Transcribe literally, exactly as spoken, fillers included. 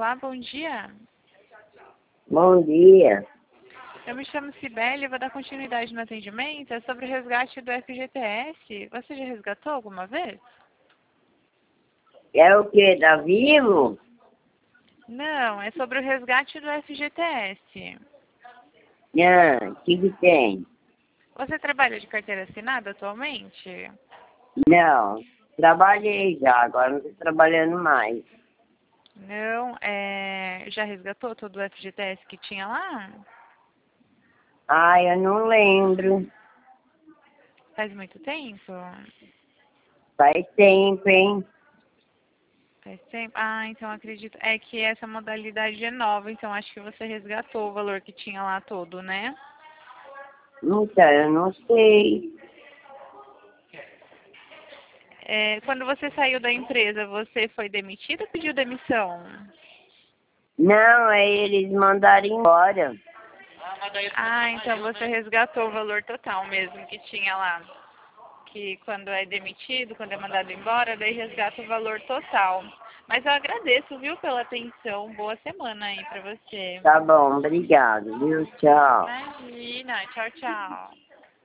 Olá, bom dia. Bom dia. Eu me chamo Cibele, vou dar continuidade no atendimento. É sobre o resgate do F G T S. Você já resgatou alguma vez? É o que? Tá vivo? Não, é sobre o resgate do F G T S. Ah, o que que tem? Você trabalha de carteira assinada atualmente? Não, trabalhei já, agora não estou trabalhando mais. Não, é... já resgatou todo o F G T S que tinha lá? Ah, eu não lembro. Faz muito tempo? Faz tempo, hein? Faz tempo? Ah, então acredito. É que essa modalidade é nova, então acho que você resgatou o valor que tinha lá todo, né? Então, eu não sei. É, quando você saiu da empresa, você foi demitido ou pediu demissão? Não, é eles mandaram embora. Ah, então você resgatou o valor total mesmo que tinha lá. Que quando é demitido, quando é mandado embora, daí resgata o valor total. Mas eu agradeço, viu, pela atenção. Boa semana aí pra você. Tá bom, obrigado, viu? Tchau. Imagina. Tchau, tchau.